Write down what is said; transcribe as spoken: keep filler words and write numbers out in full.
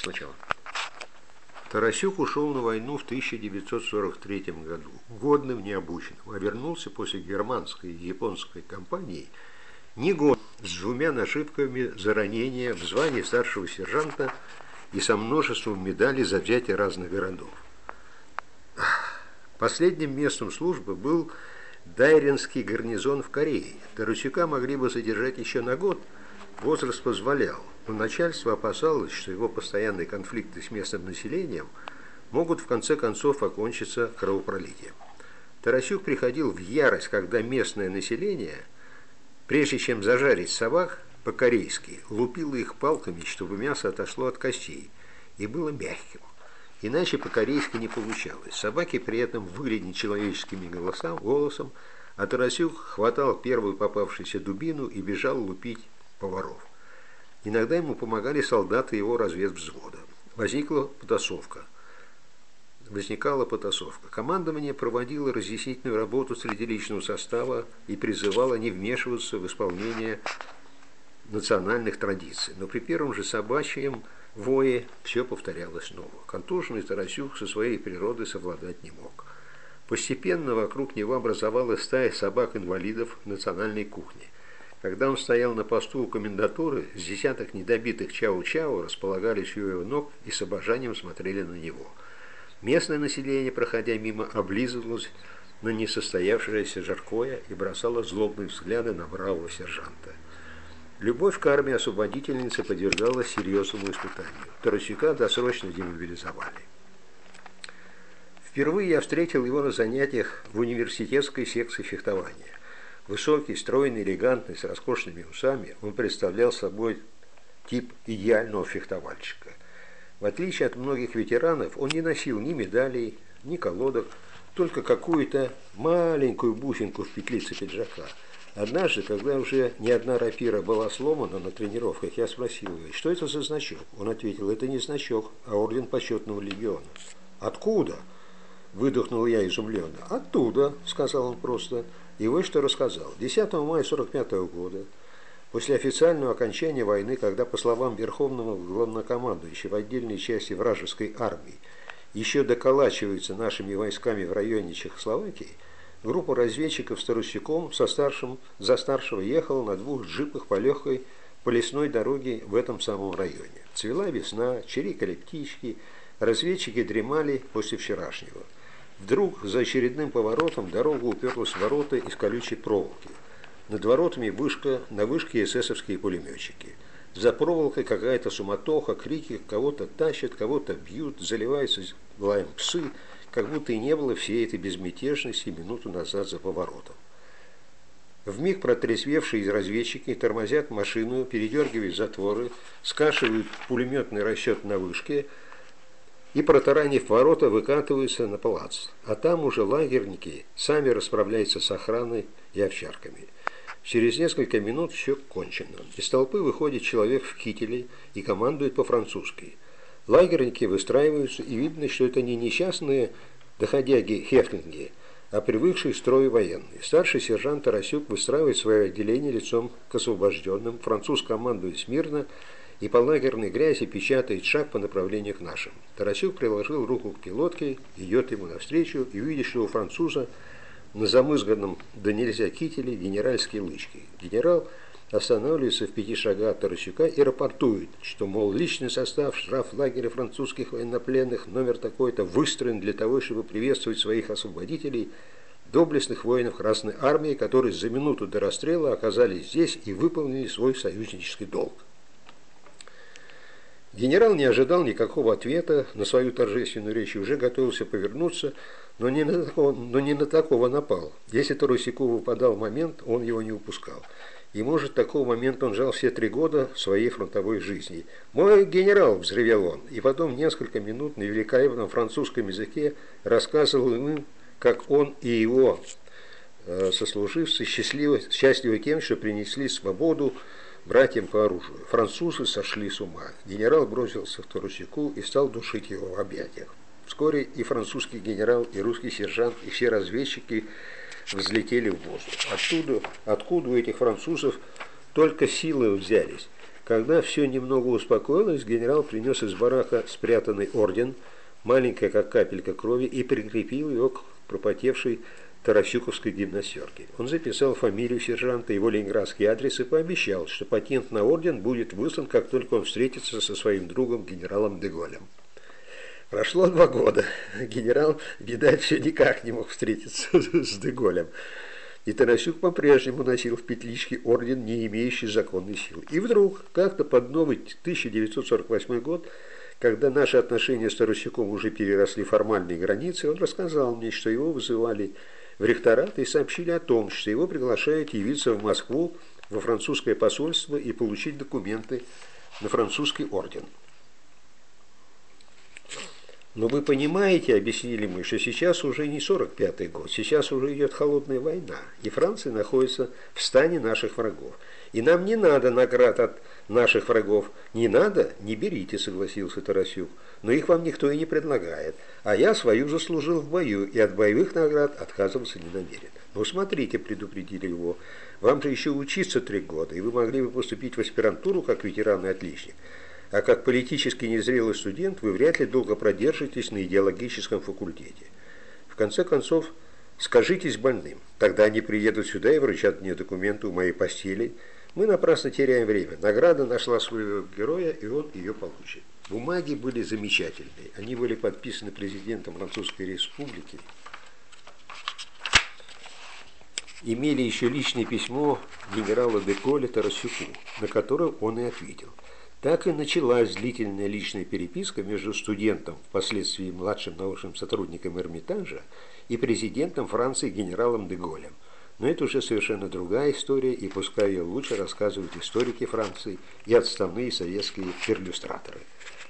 сначала. Тарасюк ушел на войну в тысяча девятьсот сорок третьем году, годным, необученным, а вернулся после германской и японской кампании не год, с двумя нашивками за ранение в звании старшего сержанта и со множеством медалей за взятие разных городов. Последним местом службы был Дайренский гарнизон в Корее. Тарасюка могли бы задержать еще на год, возраст позволял, но начальство опасалось, что его постоянные конфликты с местным населением могут в конце концов окончиться кровопролитием. Тарасюк приходил в ярость, когда местное население, прежде чем зажарить собак по-корейски, лупило их палками, чтобы мясо отошло от костей и было мягким. Иначе по-корейски не получалось. Собаки при этом выли нечеловеческими голосом, голосом, а Тарасюк хватал первую попавшуюся дубину и бежал лупить поваров. Иногда ему помогали солдаты его разведвзвода. Возникла потасовка. Возникала потасовка. Командование проводило разъяснительную работу среди личного состава и призывало не вмешиваться в исполнение национальных традиций. Но при первом же собачьем вое все повторялось снова. Контуженный Тарасюк со своей природой совладать не мог. Постепенно вокруг него образовалась стая собак-инвалидов национальной кухни. Когда он стоял на посту у комендатуры, с десяток недобитых чау-чау располагались у его ног и с обожанием смотрели на него. Местное население, проходя мимо, облизывалось на несостоявшееся жаркое и бросало злобные взгляды на бравого сержанта. Любовь к армии освободительницы подвергалась серьезному испытанию. Тарасюка досрочно демобилизовали. Впервые я встретил его на занятиях в университетской секции фехтования. Высокий, стройный, элегантный, с роскошными усами, он представлял собой тип идеального фехтовальщика. В отличие от многих ветеранов, он не носил ни медалей, ни колодок, только какую-то маленькую бусинку в петлице пиджака. Однажды, когда уже ни одна рапира была сломана на тренировках, я спросил его, что это за значок? Он ответил, это не значок, а орден почетного легиона. Откуда? Выдохнул я изумленно. Оттуда, сказал он просто. И вот что рассказал. десятого мая сорок пятого года, после официального окончания войны, когда, по словам Верховного Главнокомандующего, отдельной части вражеской армии еще доколачиваются нашими войсками в районе Чехословакии, группа разведчиков с Тарасюком со старшим, за старшего ехала на двух джипах по легкой по лесной дороге в этом самом районе. Цвела весна, чирикали птички, разведчики дремали после вчерашнего. Вдруг за очередным поворотом дорога уперлась в ворота из колючей проволоки. Над воротами вышка, на вышке эсэсовские пулеметчики. За проволокой какая-то суматоха, крики, кого-то тащат, кого-то бьют, заливаются лаем псы, как будто и не было всей этой безмятежности минуту назад за поворотом. Вмиг протрезвевшие разведчики тормозят машину, передергивают затворы, скашивают пулеметный расчет на вышке и, протаранив ворота, выкатываются на плац. А там уже лагерники сами расправляются с охраной и овчарками. Через несколько минут все кончено. Из толпы выходит человек в кителе и командует по-французски. Лагерники выстраиваются, и видно, что это не несчастные доходяги-хефтлинги, а привыкшие к строю военные. Старший сержант Тарасюк выстраивает свое отделение лицом к освобожденным, француз командует смирно и по лагерной грязи печатает шаг по направлению к нашим. Тарасюк приложил руку к пилотке, идет ему навстречу и видит, что у француза на замызганном да нельзя кителе генеральские лычки. Генерал останавливается в пяти шагах от Тарасюка и рапортует, что, мол, личный состав штраф-лагеря французских военнопленных номер такой-то выстроен для того, чтобы приветствовать своих освободителей, доблестных воинов Красной Армии, которые за минуту до расстрела оказались здесь и выполнили свой союзнический долг. Генерал не ожидал никакого ответа на свою торжественную речь и уже готовился повернуться, но не на такого, но не на такого напал. Если Тарасюку выпадал момент, он его не упускал. И, может, такого момента он жал все три года своей фронтовой жизни. «Мой генерал!» – взревел он, и потом несколько минут на великолепном французском языке рассказывал им, как он и его э, сослуживцы счастливы, счастливы тем, что принесли свободу братьям по оружию. Французы сошли с ума. Генерал бросился к Тарасюку и стал душить его в объятиях. Вскоре и французский генерал, и русский сержант, и все разведчики взлетели в воздух. Оттуда, откуда у этих французов только силы взялись? Когда все немного успокоилось, генерал принес из барака спрятанный орден, маленькая как капелька крови, и прикрепил его к пропотевшей тарасюковской гимнастерке. Он записал фамилию сержанта, его ленинградский адрес и пообещал, что патент на орден будет выслан, как только он встретится со своим другом генералом де Голлем. Прошло два года. Генерал, видать, все никак не мог встретиться с де Голлем. И Тарасюк по-прежнему носил в петличке орден, не имеющий законной силы. И вдруг, как-то под новый тысяча девятьсот сорок восьмой год, когда наши отношения с Тарасюком уже переросли формальные границы, он рассказал мне, что его вызывали в ректорат и сообщили о том, что его приглашают явиться в Москву во французское посольство и получить документы на французский орден. Но вы понимаете, объяснили мы, что сейчас уже не сорок пятый год, сейчас уже идет холодная война, и Франция находится в стане наших врагов. И нам не надо наград от наших врагов. Не надо? Не берите, согласился Тарасюк. Но их вам никто и не предлагает. А я свою заслужил в бою, и от боевых наград отказываться не намерен. Ну смотрите, предупредили его, вам же еще учиться три года, и вы могли бы поступить в аспирантуру как ветеран и отличник. А как политически незрелый студент вы вряд ли долго продержитесь на идеологическом факультете. В конце концов, скажитесь больным. Тогда они приедут сюда и вручат мне документы у моей постели. Мы напрасно теряем время. Награда нашла своего героя, и он ее получит. Бумаги были замечательные. Они были подписаны президентом Французской Республики. Имели еще личное письмо генерала де Голля Тарасюку, на которое он и ответил. Так и началась длительная личная переписка между студентом, впоследствии младшим научным сотрудником Эрмитажа, и президентом Франции генералом де Голлем. Но это уже совершенно другая история, и пускай ее лучше рассказывают историки Франции и отставные советские перлюстраторы.